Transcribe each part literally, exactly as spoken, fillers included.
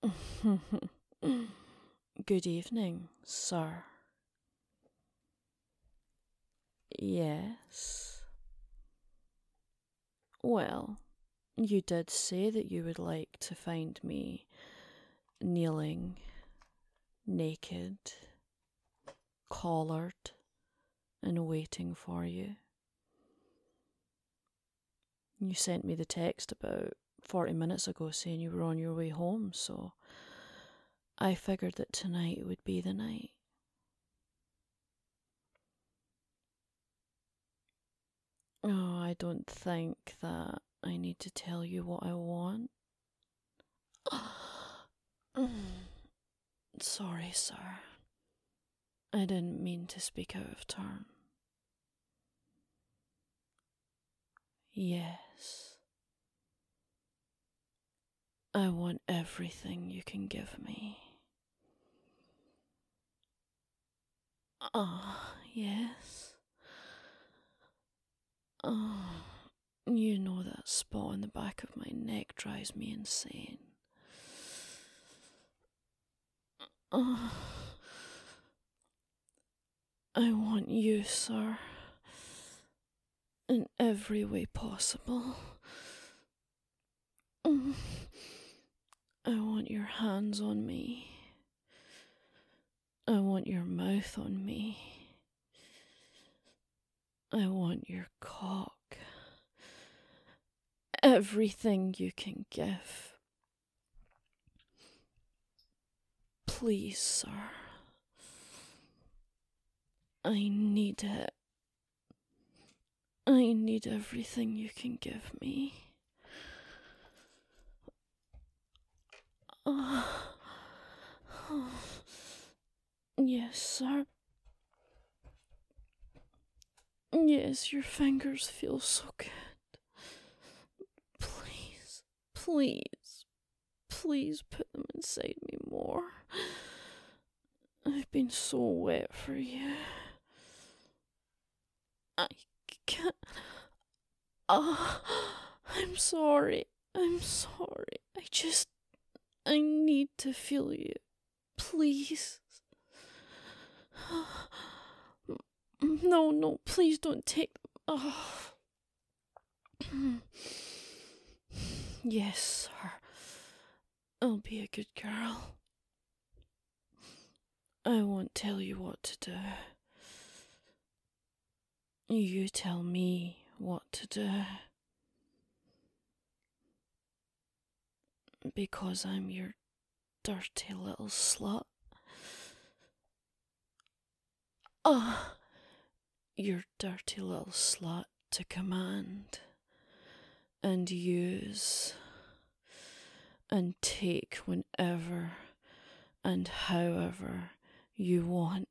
Good evening, sir. Yes. Well, you did say that you would like to find me kneeling, naked, collared, and waiting for you. You sent me the text about forty minutes ago saying you were on your way home, so I figured that tonight would be the night. Oh, I don't think that I need to tell you what I want. Sorry, sir. I didn't mean to speak out of turn. Yes. I want everything you can give me. Ah, yes. Oh, you know that spot on the back of my neck drives me insane. Oh, I want you, sir, in every way possible. I want your hands on me. I want your mouth on me. I want your cock. Everything you can give. Please, sir. I need it. I need everything you can give me. Oh. Oh. Yes, sir. Yes, your fingers feel so good. Please, please, please put them inside me more. I've been so wet for you. I can't. Ah, oh, I'm sorry. I'm sorry. I just. I need to feel you. Please. No, no, please don't take them. Oh. Yes, sir. I'll be a good girl. I won't tell you what to do. You tell me what to do. Because I'm your dirty little slut. Ah, oh, your dirty little slut to command and use and take whenever and however you want.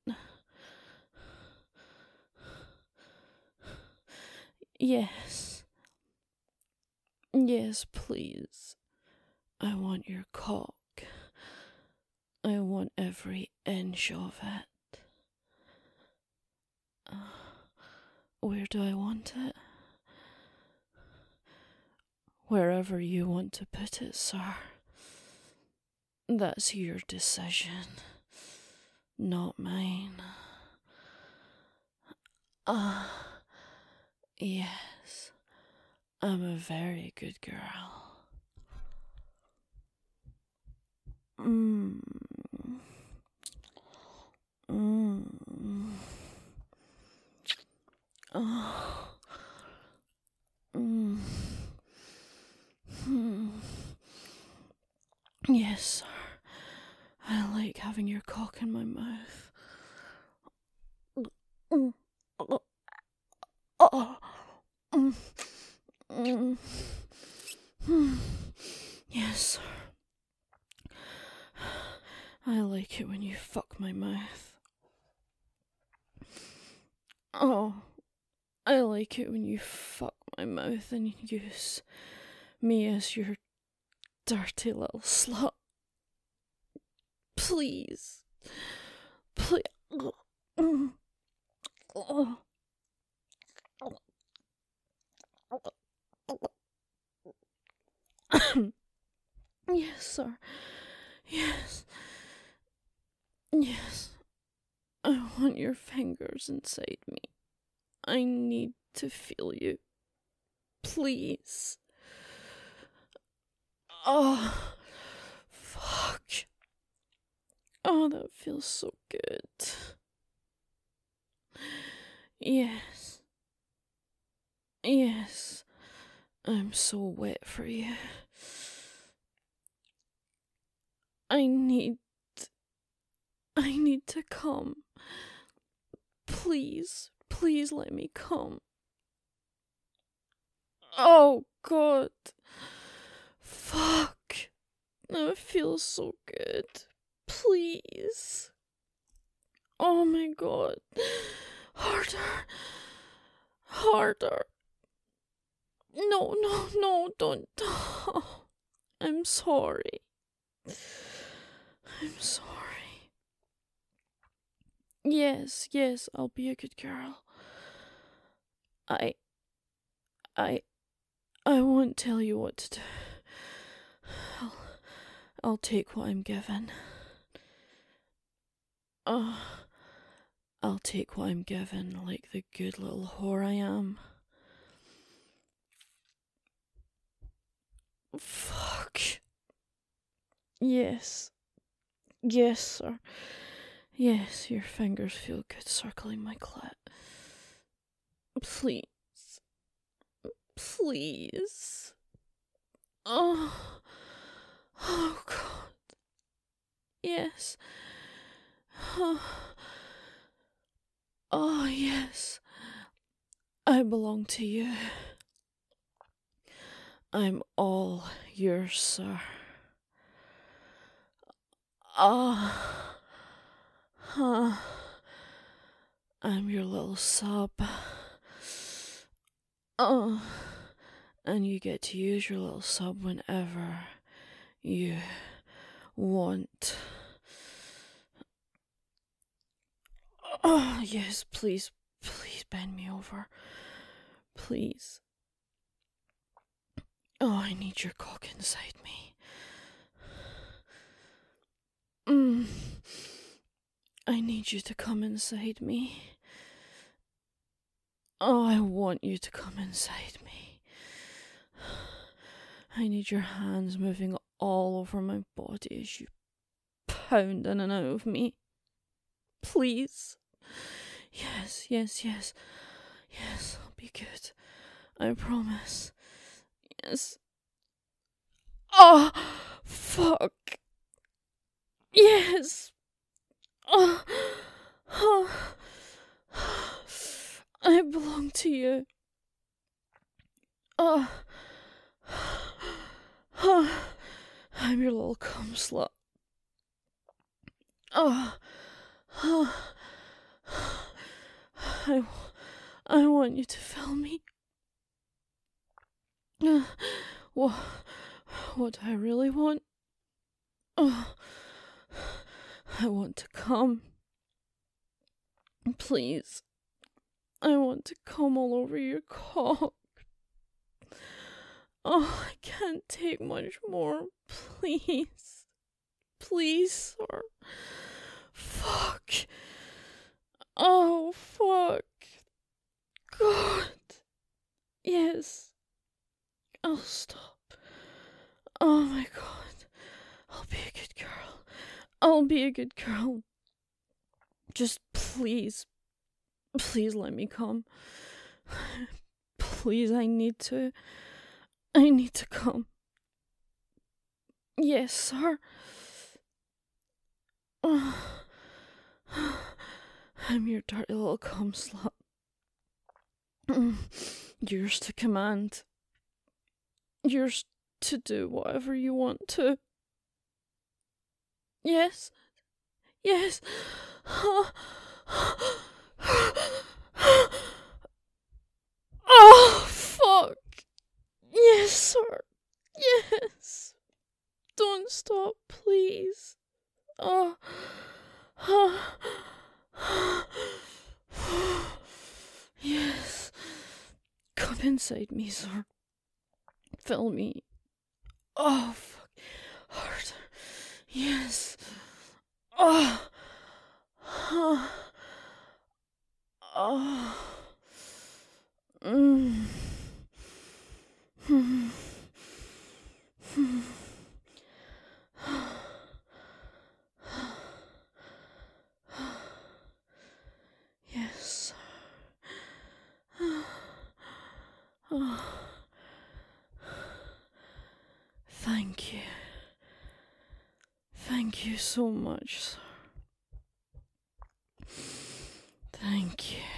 Yes. Yes, please. I want your cock. I want every inch of it. Uh, where do I want it? Wherever you want to put it, sir. That's your decision, not mine. Ah, uh, yes, I'm a very good girl. Mmm. Mmm. Oh. Mmm. Hmm. Yes, sir. I like having your cock in my mouth. Mm. Oh. Oh. Mm. Mm. Mm. Yes, sir. I like it when you fuck my mouth. Oh, I like it when you fuck my mouth and use me as your dirty little slut. Please. Please. Oh. Oh. Yes, sir. Yes. Yes. I want your fingers inside me. I need to feel you. Please. Oh, fuck. Oh, that feels so good. Yes. Yes. I'm so wet for you. I need... I need to come. Please, please let me come. Oh, God. Fuck. Now it feels so good. Please. Oh my God. Harder. Harder. No, no, no, don't. Oh, I'm sorry. I'm sorry. Yes, yes, I'll be a good girl. I... I... I won't tell you what to do. I'll... I'll take what I'm given. Oh, I'll take what I'm given like the good little whore I am. Fuck. Yes. Yes, sir. Yes, your fingers feel good circling my clit. Please. Please. Oh. Oh, God. Yes. Oh. Oh, yes. I belong to you. I'm all yours, sir. Ah. Huh. I'm your little sub. Oh. And you get to use your little sub whenever you want. Oh, yes, please, please bend me over. Please. Oh, I need your cock inside me. Mm. I need you to come inside me. Oh, I want you to come inside me. I need your hands moving all over my body as you pound in and out of me. Please. Yes, yes, yes. Yes, I'll be good. I promise. Yes. Oh, fuck. Yes. Oh, oh. I belong to you. Oh. Oh. I'm your little cum slut. Oh. Oh. I, I want you to fill me. Uh, what, what do I really want? Oh, I want to come. Please. I want to come all over your cock. Oh, I can't take much more. Please. Please, sir. Fuck. Oh, fuck. God. Yes. I'll stop. Oh my God. I'll be a good girl. I'll be a good girl. Just please. Please let me come. Please, I need to. I need to come. Yes, sir. Oh. I'm your dirty little cum slut. Yours to command. Yours to do whatever you want to. Yes. Yes. Oh, fuck. Yes, sir. Yes. Don't stop, please. Oh. Yes. Come inside me, sir. Fill me. Oh, fuck. Harder. Yes. Oh. Thank you. Thank you so much, sir. Thank you.